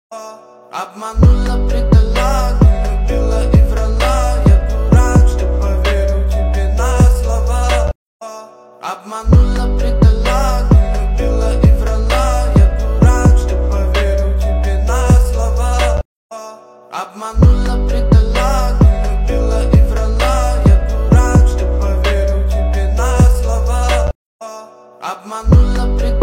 Обманула, предала, не любила и врала. Я дурак, что поверю тебе на слова. Обманула, предала, не любила и врала. Я дурак, что поверю тебе на слова. Обманула, предала, не любила и врала. Я дурак, что поверю тебе на слова. Обманула, предала.